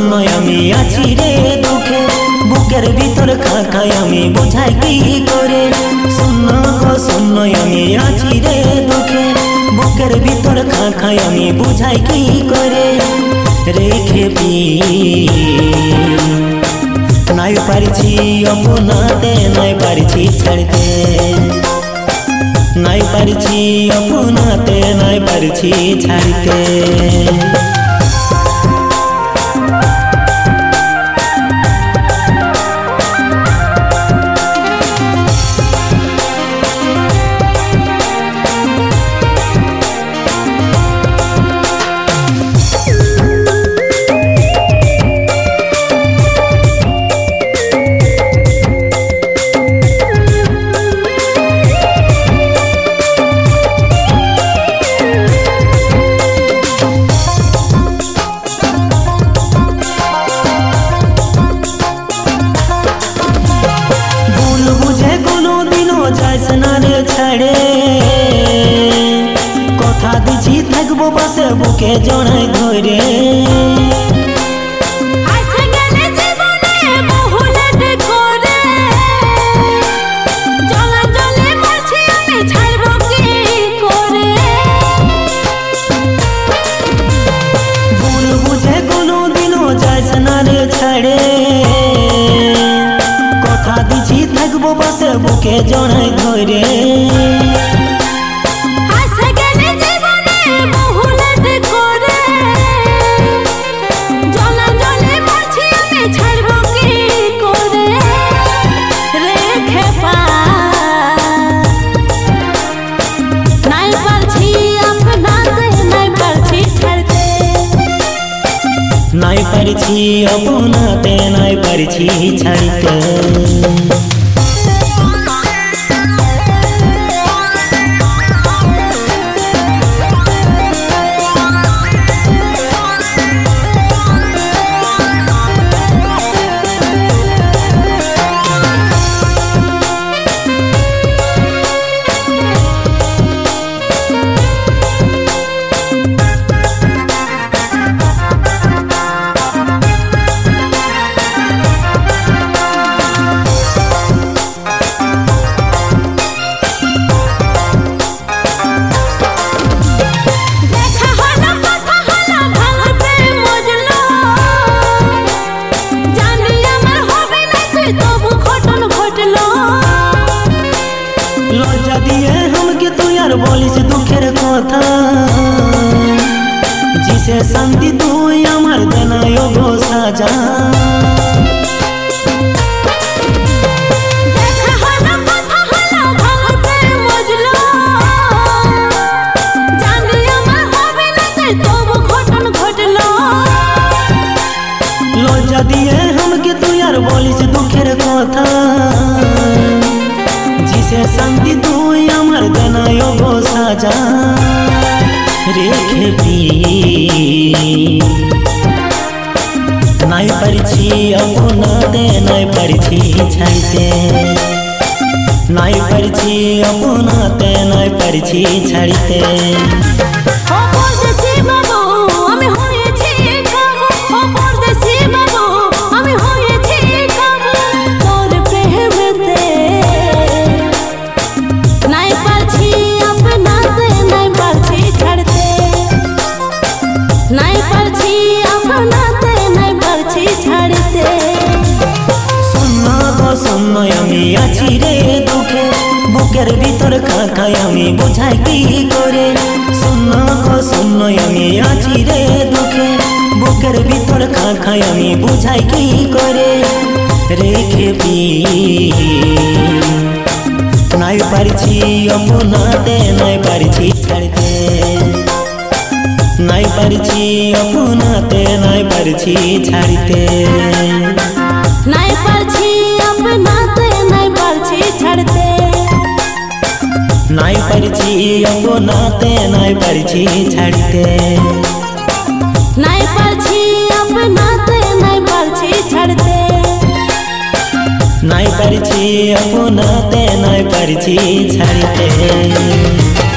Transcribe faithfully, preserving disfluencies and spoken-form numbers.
শূন্য আমি আছি রে দুঃখে, বুকের ভিতর খাখাই আমি বোঝাই কি করে। শূন্য গো শূন্য আমি আছি রে দুঃখে, বুকের ভিতর খাখাই আমি বোঝাই কি করে। রেখে পি নাই পারছি আপনাতে, নাই পারছি ছাড়তে, নাই পারছি আপনাতে, নাই পারছি ছাড়তে। কথা দিছি থাকবো পাশে বুকে জড়াই ধরে, ভুল বুঝে কোনো দিনও যাইস না রে ছাড়ে। কথা দিছি থাকবো পাশে বুকে জড়াই ধরে, নাই পারছি আপনাতে, নাই পারছি ছাড়তে। লজ্জা দিয়ে हमके तू यार বলিস দুঃখের কথা, जिसे शांति तू আমার দেনায় গো সাজা। লজ্জা দিয়ে हमके तू यार বলিস দুঃখের কথা, जिसे शांति तू আমার দেনায় গো সাজা। রেখে পি নাই পারছি আপনাতে, নাই পারছি ছাড়তে, নাই পারছি আপনাতে, নাই পারছি ছাড়তে। শূন্য আমি আছি রে দুঃখে, বুকের ভিতর খাখাই আমি বোঝাই কি করে। শূন্য গো শূন্য আমি আছি রে দুঃখে, বুকের ভিতর খাখাই আমি বোঝাই কি করে। রেখে পি নাই পারছি আপনাতে, নাই পারছি ছাড়তে, নাই পারছি আপনাতে, নাই পারছি ছাড়তে। নাই পারছি আপনাতে, নাই পারছি ছাড়তে, নাই পারছি আপনাতে, নাই পারছি ছাড়তে, নাই পারছি আপনাতে, নাই পারছি ছাড়তে, নাই পারছি আপনাতে, নাই পারছি ছাড়তে।